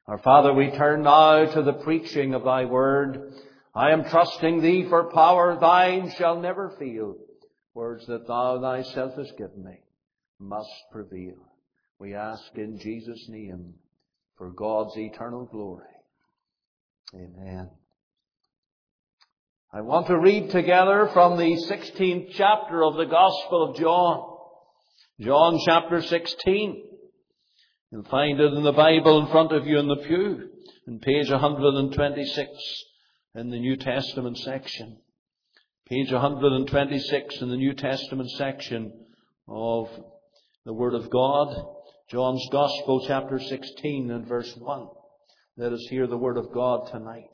Our Father, we turn now to the preaching of Thy word. I am trusting Thee for power. Thine shall never fail. Words that Thou Thyself hast given me must prevail. We ask in Jesus' name for God's eternal glory. Amen. I want to read together from the 16th chapter of the Gospel of John. John chapter 16. You'll find it in the Bible in front of you in the pew, on page 126 in the New Testament section. Page 126 in the New Testament section of the Word of God. John's Gospel, chapter 16 and verse 1. Let us hear the Word of God tonight.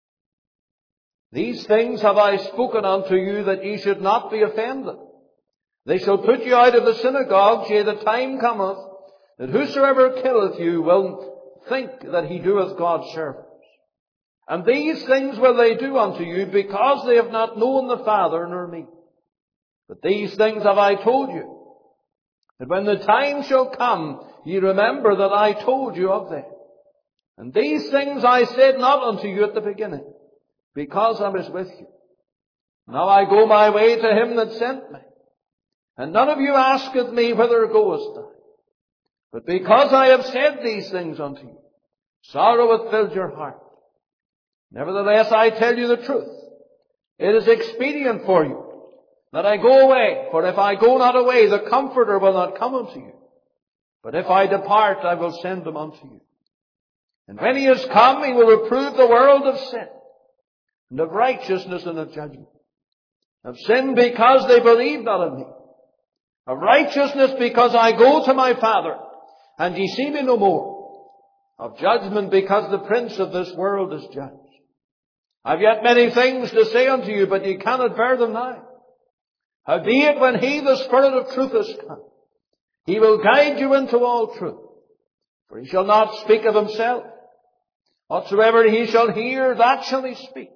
These things have I spoken unto you, that ye should not be offended. They shall put you out of the synagogues, yea, the time cometh, that whosoever killeth you will think that he doeth God's service. And these things will they do unto you, because they have not known the Father nor me. But these things have I told you, that when the time shall come, ye remember that I told you of them. And these things I said not unto you at the beginning, because I was with you. Now I go my way to him that sent me. And none of you asketh me, whither goest thou? But because I have said these things unto you, sorrow hath filled your heart. Nevertheless, I tell you the truth. It is expedient for you that I go away. For if I go not away, the Comforter will not come unto you. But if I depart, I will send him unto you. And when he is come, he will reprove the world of sin, and of righteousness, and of judgment. Of sin, because they believe not in me. Of righteousness, because I go to my Father, and ye see me no more. Of judgment, because the prince of this world is judged. I've yet many things to say unto you, but ye cannot bear them now. Howbeit, when he, the Spirit of truth, is come, he will guide you into all truth. For he shall not speak of himself. Whatsoever he shall hear, that shall he speak.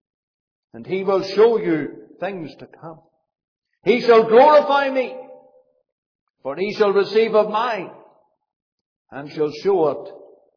And he will show you things to come. He shall glorify me, for he shall receive of mine, and shall show it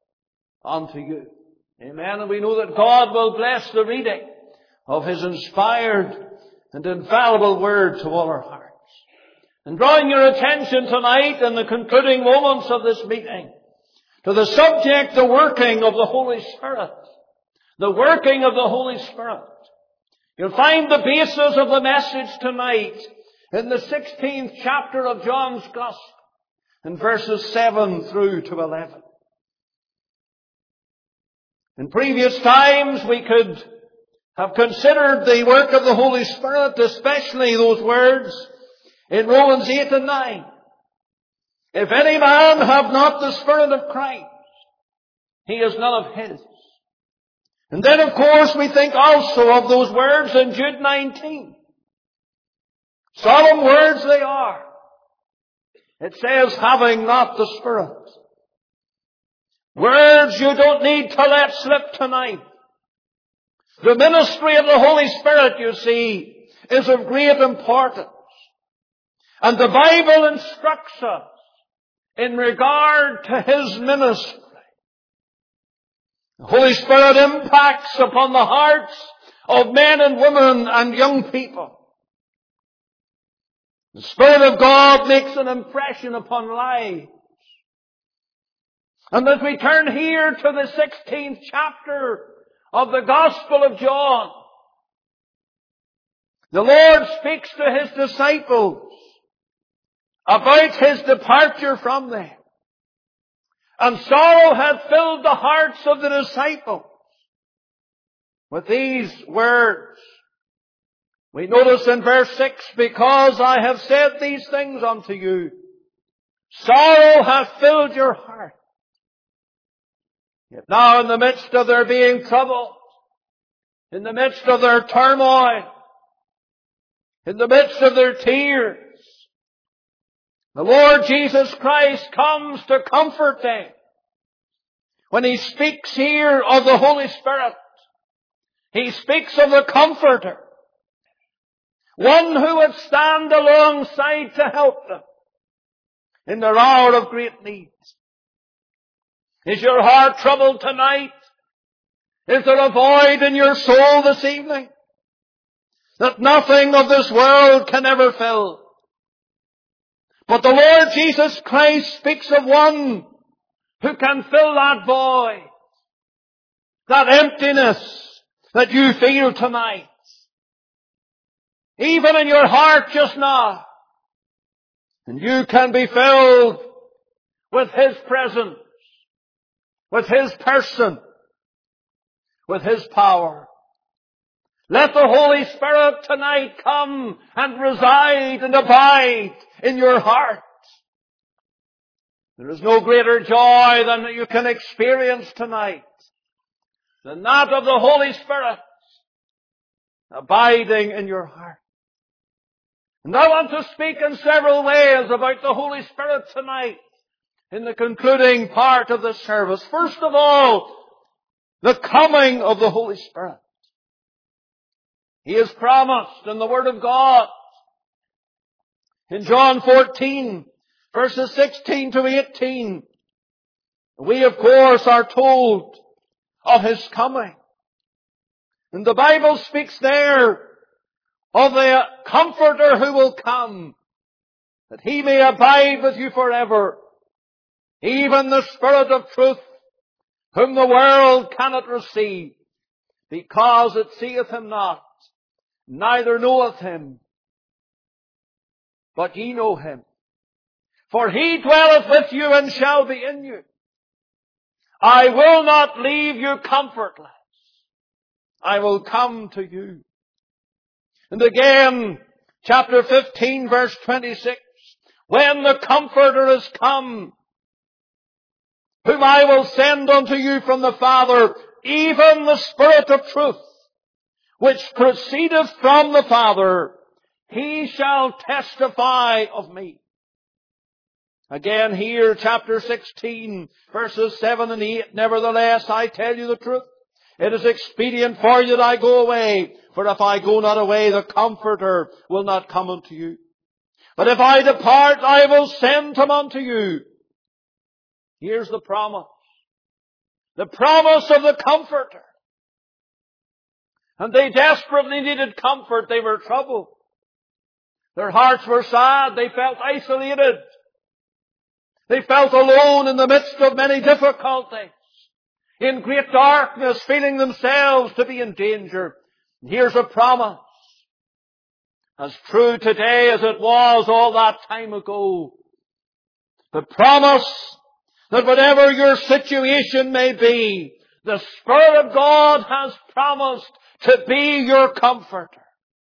unto you. Amen. And we know that God will bless the reading of his inspired and infallible word to all our hearts. And drawing your attention tonight in the concluding moments of this meeting to the subject, the working of the Holy Spirit. The working of the Holy Spirit. You'll find the basis of the message tonight in the 16th chapter of John's Gospel, in verses 7 through to 11. In previous times we could have considered the work of the Holy Spirit, especially those words in Romans 8 and 9. If any man have not the Spirit of Christ, he is none of his. And then of course we think also of those words in Jude 19. Solemn words they are. It says, having not the Spirit. Words you don't need to let slip tonight. The ministry of the Holy Spirit, you see, is of great importance. And the Bible instructs us in regard to his ministry. The Holy Spirit impacts upon the hearts of men and women and young people. The Spirit of God makes an impression upon lives. And as we turn here to the 16th chapter of the Gospel of John, the Lord speaks to his disciples about his departure from them. And sorrow had filled the hearts of the disciples with these words. We notice in verse 6, because I have said these things unto you, sorrow hath filled your heart. Yet now in the midst of their being troubled, in the midst of their turmoil, in the midst of their tears, the Lord Jesus Christ comes to comfort them. When he speaks here of the Holy Spirit, he speaks of the Comforter. One who would stand alongside to help them in their hour of great need. Is your heart troubled tonight? Is there a void in your soul this evening that nothing of this world can ever fill? But the Lord Jesus Christ speaks of one who can fill that void, that emptiness that you feel tonight, even in your heart just now. And you can be filled with His presence, with His person, with His power. Let the Holy Spirit tonight come and reside and abide in your heart. There is no greater joy than that you can experience tonight than that of the Holy Spirit abiding in your heart. And I want to speak in several ways about the Holy Spirit tonight in the concluding part of this service. First of all, the coming of the Holy Spirit. He is promised in the Word of God. In John 14, verses 16 to 18, we of course are told of His coming. And the Bible speaks there of the Comforter who will come, that He may abide with you forever, even the Spirit of truth, whom the world cannot receive, because it seeth Him not, neither knoweth Him. But ye know Him, for He dwelleth with you and shall be in you. I will not leave you comfortless. I will come to you. And again, chapter 15, verse 26, when the Comforter is come, whom I will send unto you from the Father, even the Spirit of truth, which proceedeth from the Father, He shall testify of me. Again here, chapter 16, verses 7 and 8, nevertheless, I tell you the truth. It is expedient for you that I go away, for if I go not away, the Comforter will not come unto you. But if I depart, I will send Him unto you. Here's the promise. The promise of the Comforter. And they desperately needed comfort. They were troubled. Their hearts were sad. They felt isolated. They felt alone in the midst of many difficulties, in great darkness, feeling themselves to be in danger. And here's a promise, as true today as it was all that time ago. The promise that whatever your situation may be, the Spirit of God has promised to be your comforter.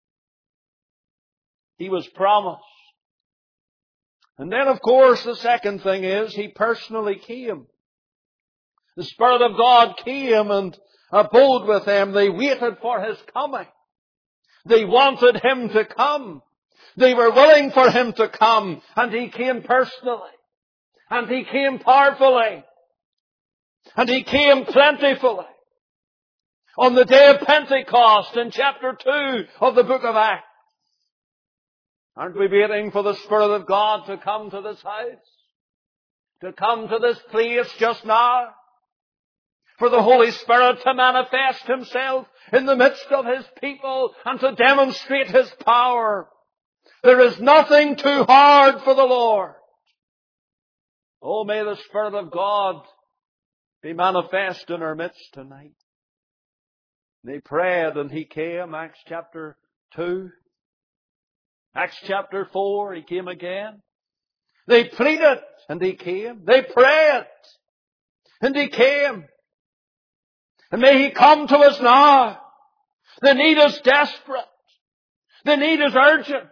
He was promised. And then, of course, the second thing is He personally came. The Spirit of God came and abode with them. They waited for His coming. They wanted Him to come. They were willing for Him to come. And He came personally. And He came powerfully. And He came plentifully. On the day of Pentecost in chapter 2 of the book of Acts. Aren't we waiting for the Spirit of God to come to this house? To come to this place just now? For the Holy Spirit to manifest Himself in the midst of His people and to demonstrate His power. There is nothing too hard for the Lord. Oh, may the Spirit of God be manifest in our midst tonight. They prayed and He came, Acts chapter 2. Acts chapter 4, He came again. They pleaded and He came. They prayed and He came. And may He come to us now. The need is desperate. The need is urgent.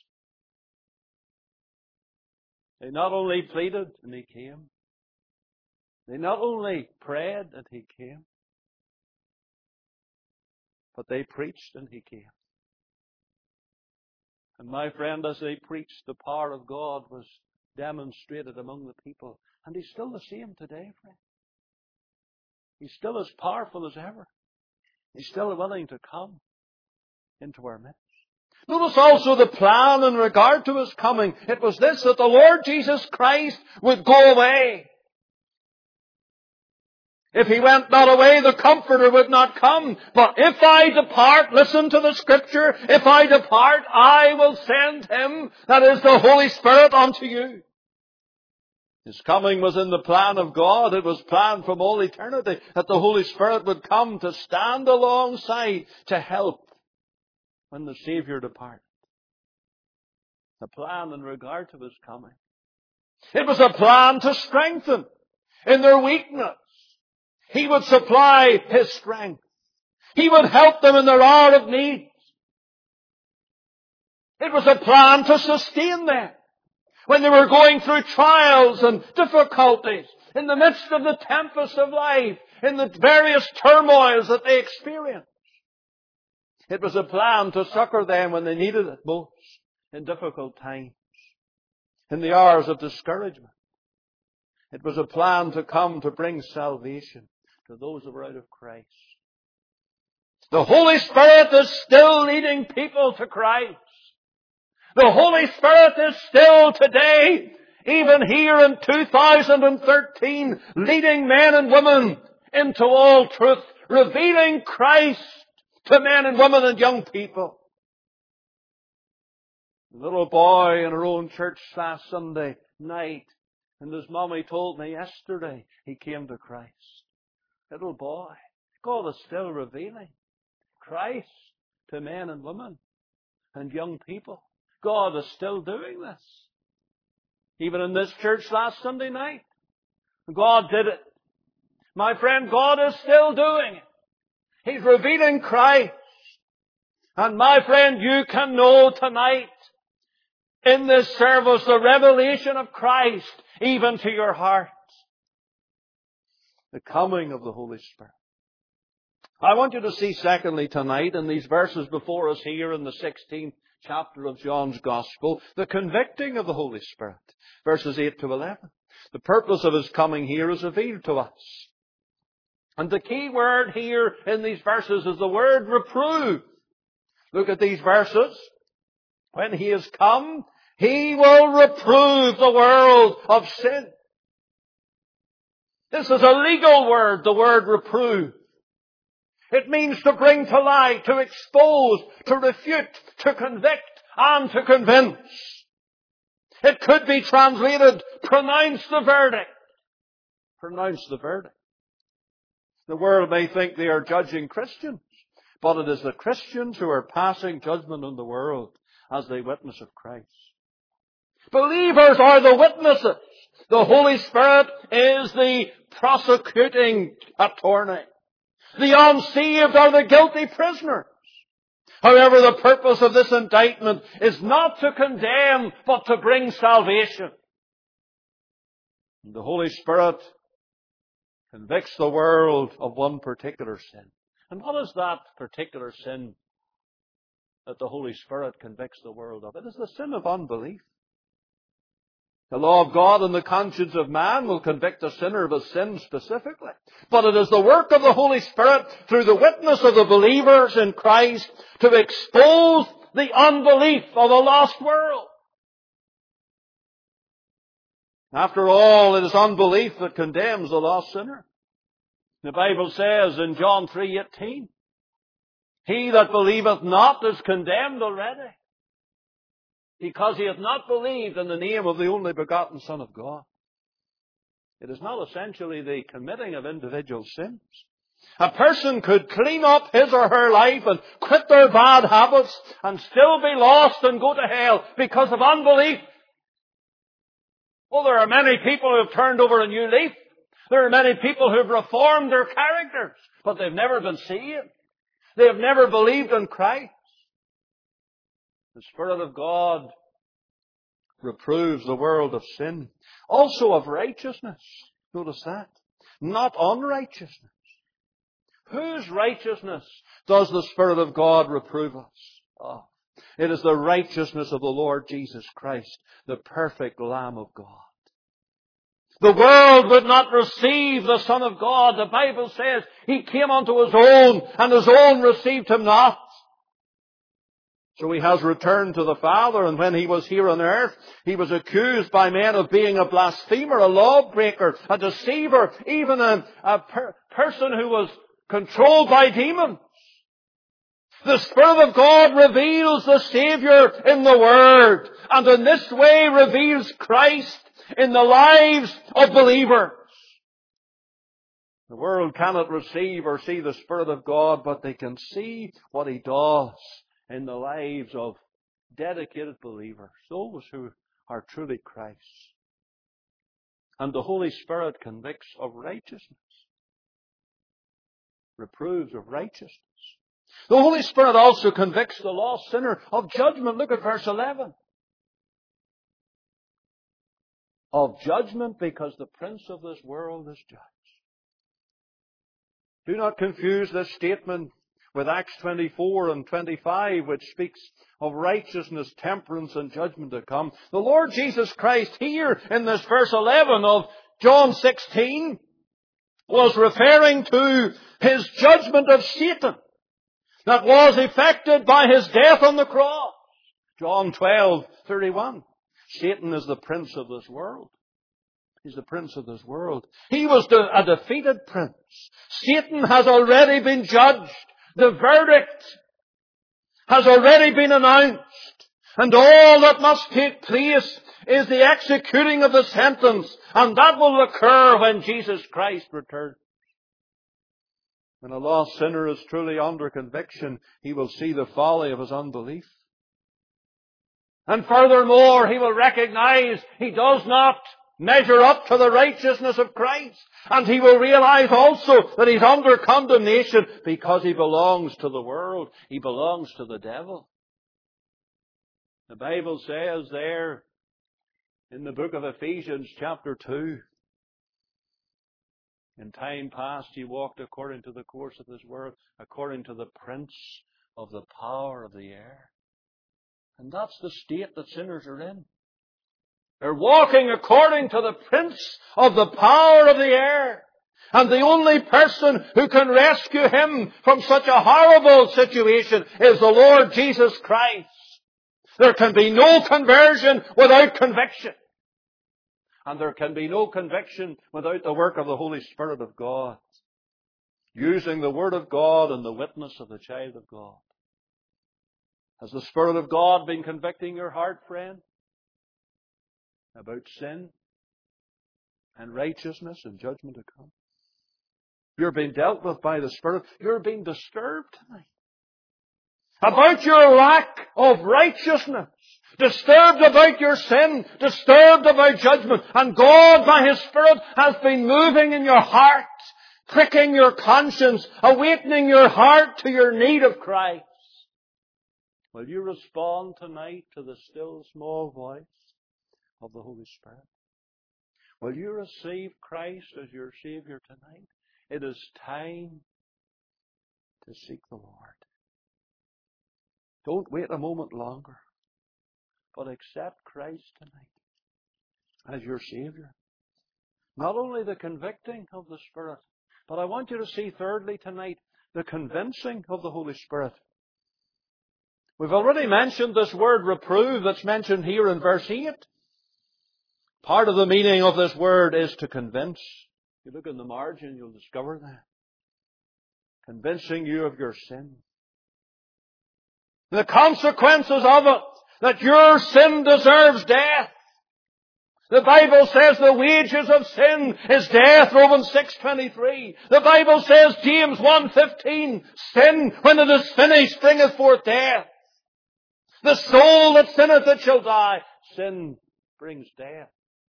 They not only pleaded and He came. They not only prayed and He came. But they preached and He came. And my friend, as they preached, the power of God was demonstrated among the people. And He's still the same today, friend. He's still as powerful as ever. He's still willing to come into our midst. Notice also the plan in regard to His coming. It was this, that the Lord Jesus Christ would go away. If He went not away, the Comforter would not come. But if I depart, listen to the Scripture, if I depart, I will send Him, that is the Holy Spirit, unto you. His coming was in the plan of God. It was planned from all eternity that the Holy Spirit would come to stand alongside to help when the Savior departed. The plan in regard to His coming. It was a plan to strengthen in their weakness. He would supply His strength. He would help them in their hour of need. It was a plan to sustain them when they were going through trials and difficulties, in the midst of the tempest of life, in the various turmoils that they experienced. It was a plan to succor them when they needed it most, in difficult times, in the hours of discouragement. It was a plan to come to bring salvation to those who were out of Christ. The Holy Spirit is still leading people to Christ. The Holy Spirit is still today, even here in 2013, leading men and women into all truth, revealing Christ to men and women and young people. A little boy in our own church last Sunday night, and his mommy told me yesterday he came to Christ. Little boy. God is still revealing Christ to men and women and young people. God is still doing this. Even in this church last Sunday night, God did it. My friend, God is still doing it. He's revealing Christ. And my friend, you can know tonight in this service the revelation of Christ even to your heart. The coming of the Holy Spirit. I want you to see secondly tonight in these verses before us here in the 16th chapter of John's Gospel, the convicting of the Holy Spirit. Verses 8 to 11. The purpose of His coming here is revealed to us. And the key word here in these verses is the word reprove. Look at these verses. When He has come, He will reprove the world of sin. This is a legal word, the word reprove. It means to bring to light, to expose, to refute, to convict, and to convince. It could be translated, pronounce the verdict. Pronounce the verdict. The world may think they are judging Christians, but it is the Christians who are passing judgment on the world as they witness of Christ. Believers are the witnesses. The Holy Spirit is the prosecuting attorney. The unsaved are the guilty prisoners. However, the purpose of this indictment is not to condemn, but to bring salvation. The Holy Spirit convicts the world of one particular sin. And what is that particular sin that the Holy Spirit convicts the world of? It is the sin of unbelief. The law of God and the conscience of man will convict a sinner of his sin specifically. But it is the work of the Holy Spirit through the witness of the believers in Christ to expose the unbelief of a lost world. After all, it is unbelief that condemns the lost sinner. The Bible says in John 3:18, he that believeth not is condemned already, because he hath not believed in the name of the only begotten Son of God. It is not essentially the committing of individual sins. A person could clean up his or her life and quit their bad habits and still be lost and go to hell because of unbelief. Well, there are many people who have turned over a new leaf. There are many people who have reformed their characters, but they've never been saved. They have never believed in Christ. The Spirit of God reproves the world of sin. Also of righteousness. Notice that. Not unrighteousness. Whose righteousness does the Spirit of God reprove us of? It is the righteousness of the Lord Jesus Christ, the perfect Lamb of God. The world would not receive the Son of God. The Bible says He came unto His own, and His own received Him not. So he has returned to the Father, and when he was here on earth, he was accused by men of being a blasphemer, a lawbreaker, a deceiver, even a person who was controlled by demons. The Spirit of God reveals the Savior in the Word, and in this way reveals Christ in the lives of believers. The world cannot receive or see the Spirit of God, but they can see what He does in the lives of dedicated believers, those who are truly Christ's. And the Holy Spirit convicts of righteousness, reproves of righteousness. The Holy Spirit also convicts the lost sinner of judgment. Look at verse 11. Of judgment, because the prince of this world is judged. Do not confuse this statement with Acts 24 and 25, which speaks of righteousness, temperance, and judgment to come. The Lord Jesus Christ here in this verse 11 of John 16 was referring to His judgment of Satan that was effected by His death on the cross. John 12:31. Satan is the prince of this world. He's the prince of this world. He was a defeated prince. Satan has already been judged. The verdict has already been announced. And all that must take place is the executing of the sentence. And that will occur when Jesus Christ returns. When a lost sinner is truly under conviction, he will see the folly of his unbelief. And furthermore, he will recognize he does not measure up to the righteousness of Christ. And he will realize also that he's under condemnation because he belongs to the world. He belongs to the devil. The Bible says there in the book of Ephesians chapter 2, in time past he walked according to the course of this world, according to the prince of the power of the air. And that's the state that sinners are in. They're walking according to the prince of the power of the air. And the only person who can rescue him from such a horrible situation is the Lord Jesus Christ. There can be no conversion without conviction. And there can be no conviction without the work of the Holy Spirit of God, using the Word of God and the witness of the child of God. Has the Spirit of God been convicting your heart, friend, about sin and righteousness and judgment to come? You're being dealt with by the Spirit. You're being disturbed tonight about your lack of righteousness, disturbed about your sin, disturbed about judgment. And God, by His Spirit, has been moving in your heart, pricking your conscience, awakening your heart to your need of Christ. Will you respond tonight to the still small voice of the Holy Spirit? Will you receive Christ as your Savior tonight? It is time to seek the Lord. Don't wait a moment longer, but accept Christ tonight as your Savior. Not only the convicting of the Spirit, but I want you to see thirdly tonight, the convincing of the Holy Spirit. We've already mentioned this word reprove that's mentioned here in verse 8. Part of the meaning of this word is to convince. You look in the margin, you'll discover that. Convincing you of your sin. The consequences of it, that your sin deserves death. The Bible says the wages of sin is death, Romans 6:23. The Bible says, James 1:15, sin, when it is finished, bringeth forth death. The soul that sinneth, it shall die. Sin brings death,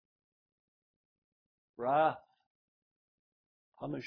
wrath, punishment.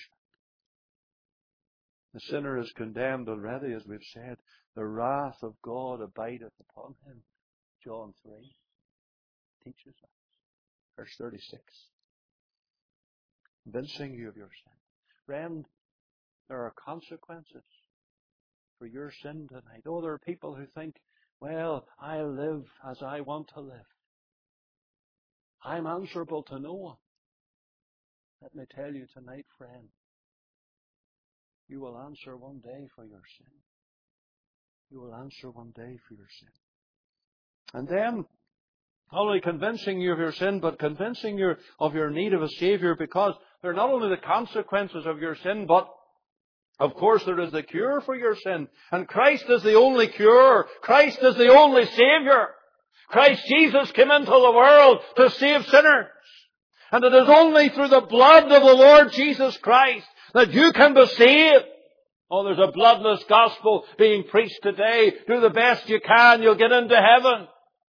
The sinner is condemned already, as we've said. The wrath of God abideth upon him. John 3 teaches us. Verse 36. Convincing you of your sin. Friend, there are consequences for your sin tonight. Oh, there are people who think, well, I live as I want to live. I'm answerable to no one. Let me tell you tonight, friend, you will answer one day for your sin. You will answer one day for your sin. And then, not only convincing you of your sin, but convincing you of your need of a Savior, because they're not only the consequences of your sin, but of course there is the cure for your sin. And Christ is the only cure. Christ is the only Savior. Christ Jesus came into the world to save sinners. And it is only through the blood of the Lord Jesus Christ that you can be saved. Oh, there's a bloodless gospel being preached today. Do the best you can, you'll get into heaven.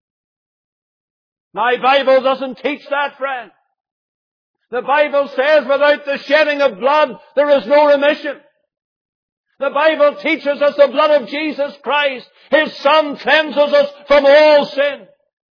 My Bible doesn't teach that, friend. The Bible says without the shedding of blood, there is no remission. The Bible teaches us the blood of Jesus Christ, His Son, cleanses us from all sin.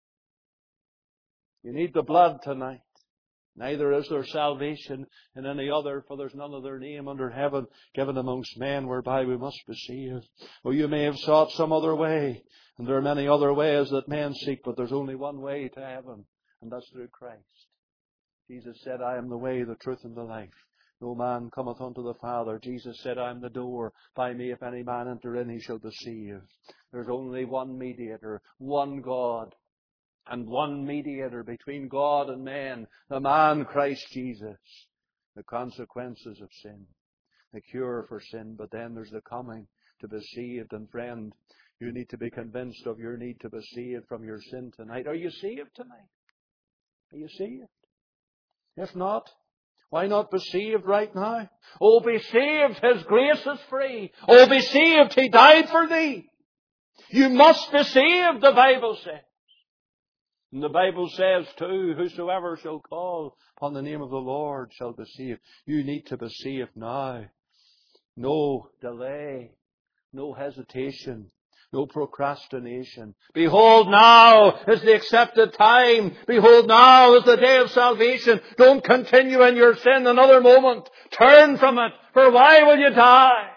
You need the blood tonight. Neither is there salvation in any other, for there's none other name under heaven given amongst men whereby we must be saved. Well, you may have sought some other way, and there are many other ways that men seek, but there's only one way to heaven, and that's through Christ. Jesus said, I am the way, the truth, and the life. No man cometh unto the Father. Jesus said, I am the door. By me, if any man enter in, he shall be saved. There's only one mediator, one God, and one mediator between God and men, the man Christ Jesus. The consequences of sin, the cure for sin, but then there's the coming to be saved. And friend, you need to be convinced of your need to be saved from your sin tonight. Are you saved tonight? Are you saved? If not, why not be saved right now? Oh, be saved. His grace is free. Oh, be saved. He died for thee. You must be saved, the Bible says. And the Bible says too, whosoever shall call upon the name of the Lord shall be saved. You need to be saved now. No delay. No hesitation. No procrastination. Behold, now is the accepted time. Behold, now is the day of salvation. Don't continue in your sin another moment. Turn from it, for why will you die?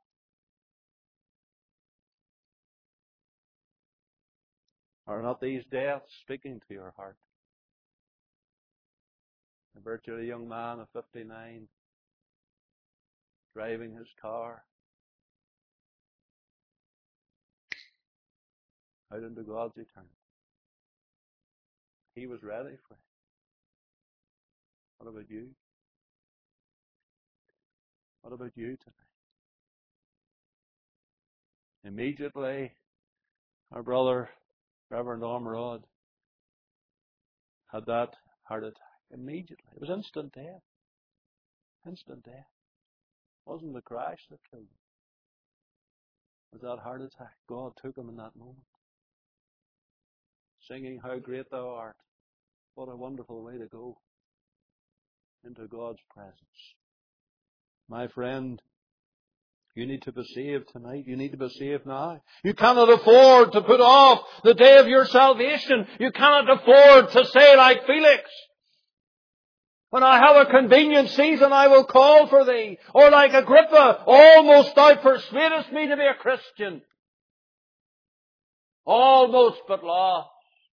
Are not these deaths speaking to your heart? The virtue of a young man of 59, driving his car out into God's eternity. He was ready for it. What about you? What about you tonight? Immediately, our brother, Reverend Ormerod, had that heart attack. Immediately. It was instant death. Instant death. It wasn't the crash that killed him. It was that heart attack. God took him in that moment. Singing, How Great Thou Art. What a wonderful way to go into God's presence. My friend, you need to be saved tonight. You need to be saved now. You cannot afford to put off the day of your salvation. You cannot afford to say like Felix, when I have a convenient season, I will call for thee. Or like Agrippa, almost thou persuadest me to be a Christian. Almost but lost.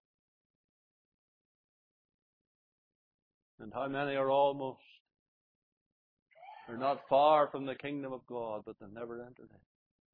And how many are almost? They're not far from the kingdom of God, but they've never entered in.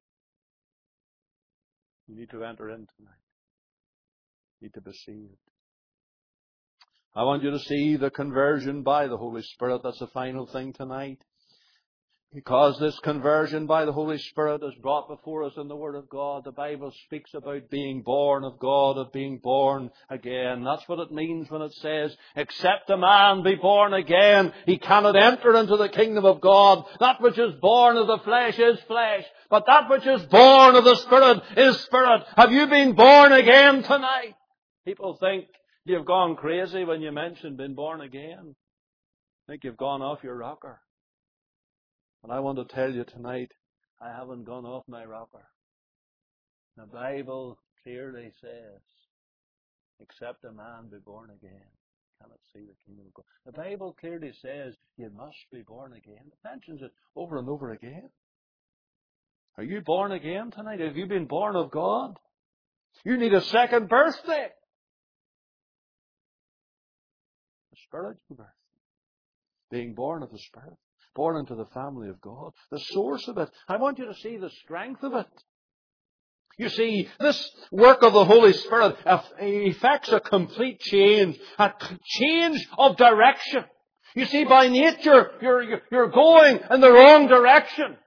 You need to enter in tonight. You need to be saved. I want you to see the conversion by the Holy Spirit. That's the final thing tonight. Because this conversion by the Holy Spirit is brought before us in the Word of God. The Bible speaks about being born of God, of being born again. That's what it means when it says, except a man be born again, he cannot enter into the kingdom of God. That which is born of the flesh is flesh, but that which is born of the Spirit is spirit. Have you been born again tonight? People think you've gone crazy when you mention being born again. I think you've gone off your rocker. And I want to tell you tonight, I haven't gone off my rocker. The Bible clearly says, except a man be born again, cannot see the kingdom of God. The Bible clearly says, you must be born again. It mentions it over and over again. Are you born again tonight? Have you been born of God? You need a second birthday. A spiritual birth. Being born of the Spirit. Born into the family of God. The source of it. I want you to see the strength of it. You see, this work of the Holy Spirit effects a complete change, a change of direction. You see, by nature, you're going in the wrong direction.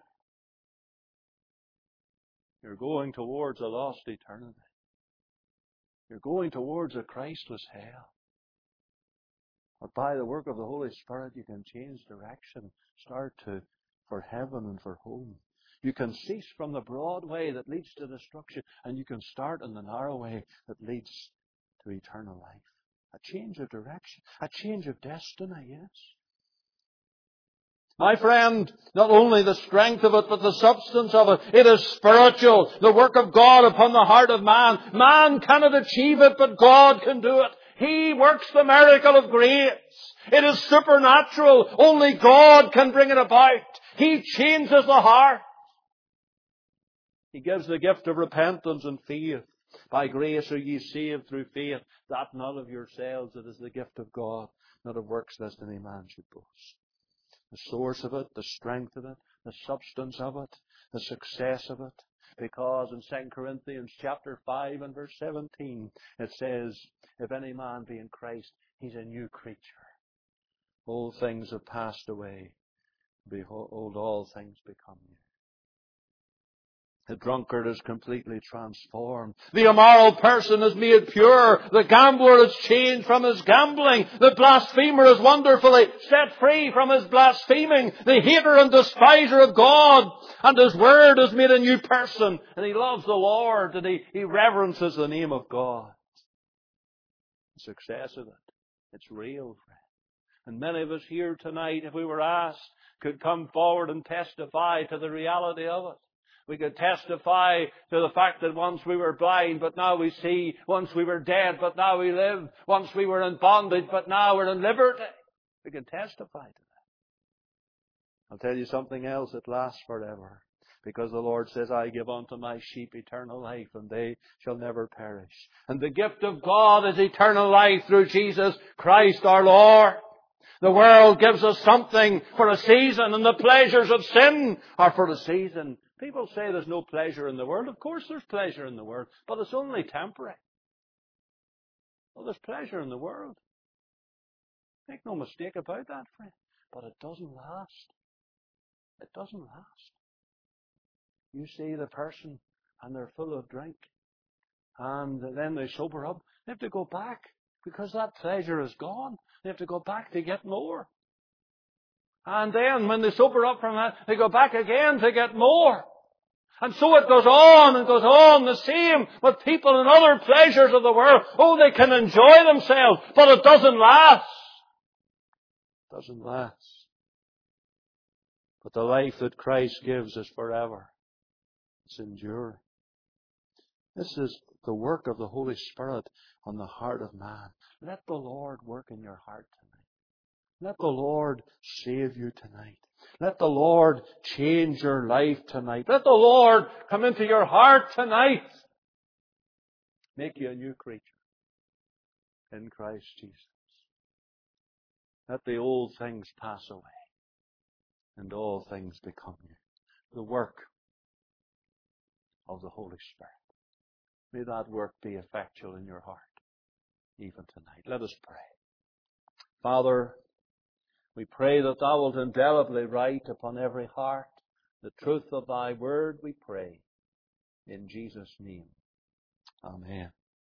You're going towards a lost eternity. You're going towards a Christless hell. But by the work of the Holy Spirit, you can change direction, start for heaven and for home. You can cease from the broad way that leads to destruction, and you can start on the narrow way that leads to eternal life. A change of direction, a change of destiny, yes. My friend, not only the strength of it, but the substance of it. It is spiritual. The work of God upon the heart of man. Man cannot achieve it, but God can do it. He works the miracle of grace. It is supernatural. Only God can bring it about. He changes the heart. He gives the gift of repentance and faith. By grace are ye saved through faith, that not of yourselves. It is the gift of God, not of works, lest any man should boast. The source of it, the strength of it, the substance of it, the success of it. Because in 2 Corinthians chapter 5 and verse 17, it says, if any man be in Christ, he's a new creature. Old things have passed away. Behold, all things become new. The drunkard is completely transformed. The immoral person is made pure. The gambler is changed from his gambling. The blasphemer is wonderfully set free from his blaspheming. The hater and despiser of God and His Word is made a new person. And he loves the Lord and he reverences the name of God. The success of it, it's real, friend. And many of us here tonight, if we were asked, could come forward and testify to the reality of it. We could testify to the fact that once we were blind, but now we see. Once we were dead, but now we live. Once we were in bondage, but now we're in liberty. We can testify to that. I'll tell you something else that lasts forever. Because the Lord says, I give unto my sheep eternal life, and they shall never perish. And the gift of God is eternal life through Jesus Christ our Lord. The world gives us something for a season, and the pleasures of sin are for a season. People say there's no pleasure in the world. Of course there's pleasure in the world, but it's only temporary. Well, there's pleasure in the world. Make no mistake about that, friend. But it doesn't last. It doesn't last. You see the person, and they're full of drink, and then they sober up. They have to go back, because that pleasure is gone. They have to go back to get more. And then when they sober up from that, they go back again to get more. And so it goes on and goes on, the same with people and other pleasures of the world. Oh, they can enjoy themselves, but it doesn't last. It doesn't last. But the life that Christ gives is forever. It's enduring. This is the work of the Holy Spirit on the heart of man. Let the Lord work in your heart tonight. Let the Lord save you tonight. Let the Lord change your life tonight. Let the Lord come into your heart tonight. Make you a new creature in Christ Jesus. Let the old things pass away and all things become new. The work of the Holy Spirit. May that work be effectual in your heart even tonight. Let us pray. Father, we pray that Thou wilt indelibly write upon every heart the truth of Thy Word, we pray. In Jesus' name. Amen.